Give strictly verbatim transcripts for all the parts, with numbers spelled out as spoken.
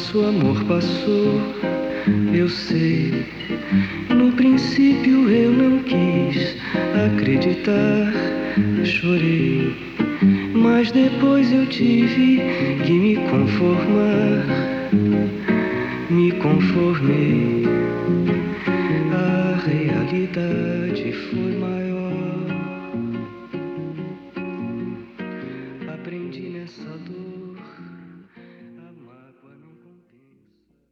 Nosso amor passou, eu sei. No princípio eu não quis acreditar, chorei. Mas depois eu tive que me conformar, me conformei. A realidade foi maior. Aprendi nessa dor, a mágoa não compensa.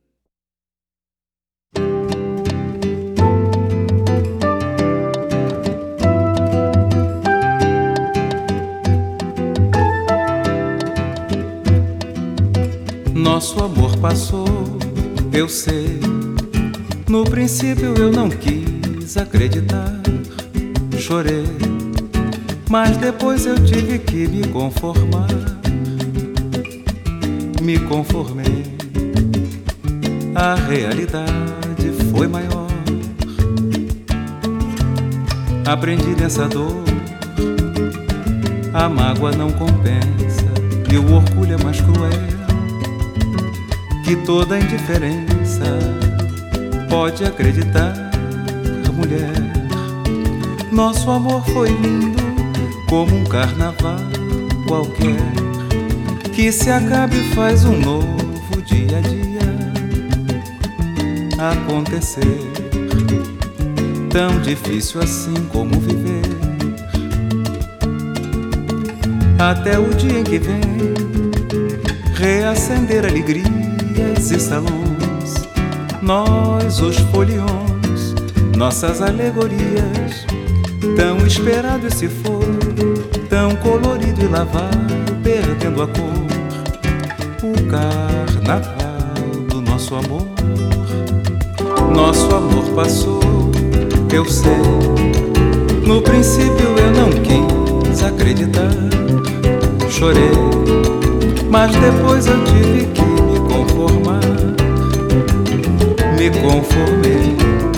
Nosso amor passou, eu sei. No princípio eu não quis acreditar, chorei. Mas depois eu tive que me conformar, me conformei. A realidade foi maior. Aprendi nessa dor, a mágoa não compensa e o orgulho é mais cruel que toda indiferença. Pode acreditar, mulher, nosso amor foi lindo como um carnaval qualquer, que se acaba e faz um novo dia a dia acontecer. Tão difícil assim como viver, até o dia em que vem reacender alegrias e salões. Nós, os foliões, nossas alegorias, tão esperado esse fogo, tão colorido e lavado, perdendo a cor. O carnaval do nosso amor. Nosso amor passou, eu sei. No princípio eu não quis acreditar, chorei. Mas depois eu tive que me conformar, me conformei.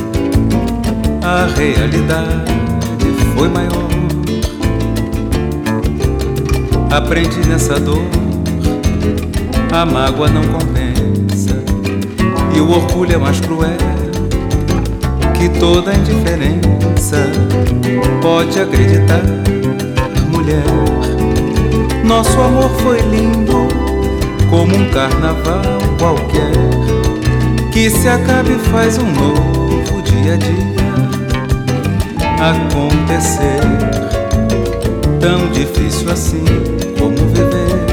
A realidade foi maior. Aprendi nessa dor, a mágoa não compensa e o orgulho é mais cruel que toda indiferença. Pode acreditar, mulher, nosso amor foi lindo como um carnaval qualquer, que se acaba e faz um novo dia a dia acontecer. Tão difícil assim como viver,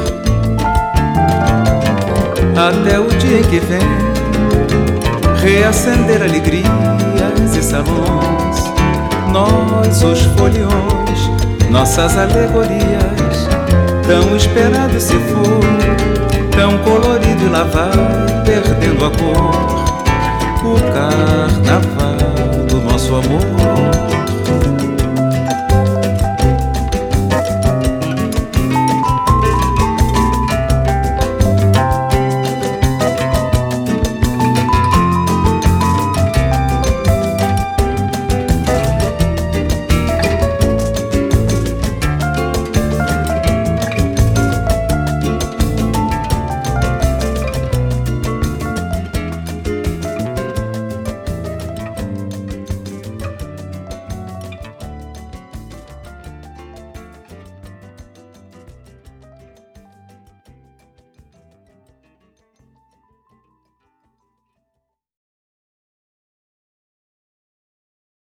até o dia em que vem reacender alegrias e salões. Nós, os foliões, nossas alegorias, tão esperado se for, tão colorido e lavado, perdendo a cor. O carnaval do nosso amor.